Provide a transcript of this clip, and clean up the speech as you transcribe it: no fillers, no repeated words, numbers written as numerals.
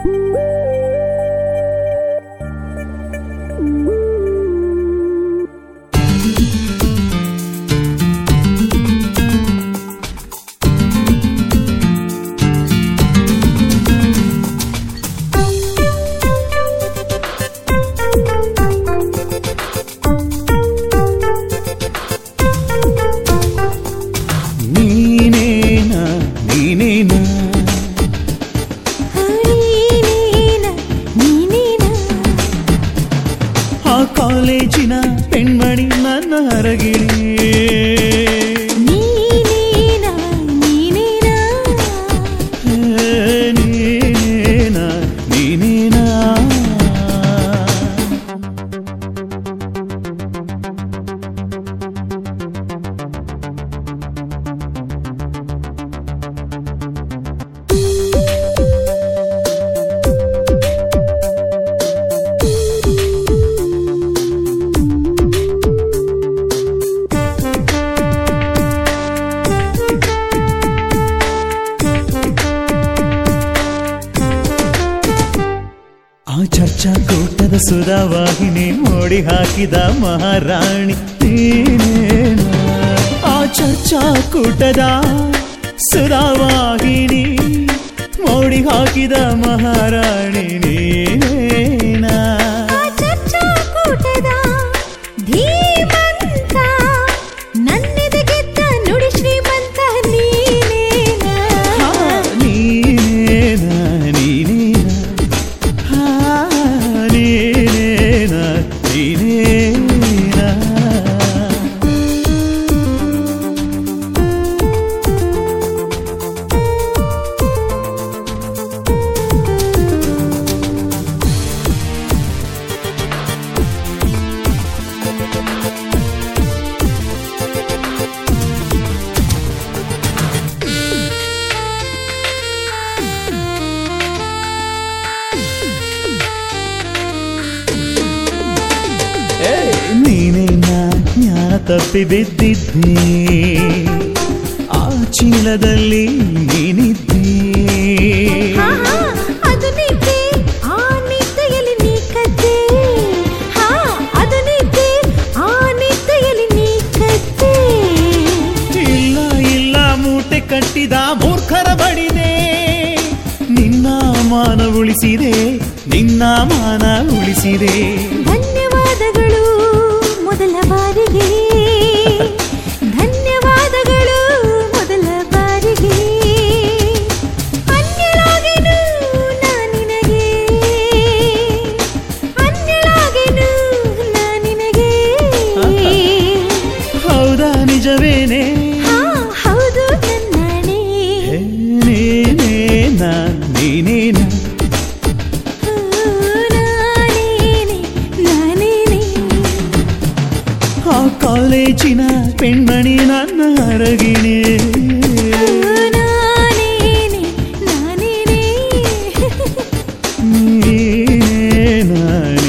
ಕಾಲೇಜಿನ ಪೆಣ್ಮಣಿ ನನ್ನ ಹರಗಿಣಿ ನೀನೇನಾ ಚರ್ಚಾ ಕೂಟದ ಸುಧಾವಾಹಿನಿ ಮೋಡಿ ಹಾಕಿದ ಮಹಾರಾಣಿ ನೀನೇನಾ ಆ ಚರ್ಚಾ ಕೂಟದ ಸುಧಾವಾಹಿನಿ ಮೋಡಿ ಹಾಕಿದ ಮಹಾರಾಣಿ ನೀನೇನಾ ಚರ್ಚಾ ಕೂಟದ ಧೀಮಂತ ನನ್ನೆದೆಗೆದ್ದ ನುಡಿ ಶ್ರೀಮಂತ ನೀನೇನಾ ನೀನೇನಾ ನೀನೇ ಜ್ಞಾನ ತಪ್ಪಿ ಬಿದ್ದಿದ್ದೆ ಆ ಚೀಲದಲ್ಲಿ ನೀನಿದ್ದೆ ಅದು ನಿದ್ದೆ ಆ ನಿದ್ದೆಯಲ್ಲಿ ನೀ ಕದ್ದೆ ಅದು ನಿದ್ದೆ ಆ ನಿದ್ದೆಯಲ್ಲಿ ನೀ ಕದ್ದೆ ಇಲ್ಲ ಇಲ್ಲ ಮೂಟೆ ಕಟ್ಟಿದ ಮೂರ್ಖರ ಬಡಿದೆ ನಿನ್ನ ಮಾನ ಉಳಿಸಿದೆ ನಿನ್ನ ಮಾನ ಉಳಿಸಿದೆ ಧನ್ಯವಾದಗಳು ಮೊದಲ ಬಾರಿಗೆ ಧನ್ಯವಾದಗಳು ಮೊದಲ ಬಾರಿಗೆ ಅನ್ಯಳಾಗೆನು ನಾನಿನಗೆ ಅನ್ಯಳಾಗೆನು ನಾನಿನಗೆ ಹೌದಾ ನಿಜವೇನೆ ಹೌದು ನನ್ನಣೆ ನೀನೇನಾ ನೀನೇನಾ ಆ ಕಾಲೇಜಿನ ಪೆಣ್ಮಣಿ ನನ್ನ ಹರಗಿಣಿ ನೀನೇನಾ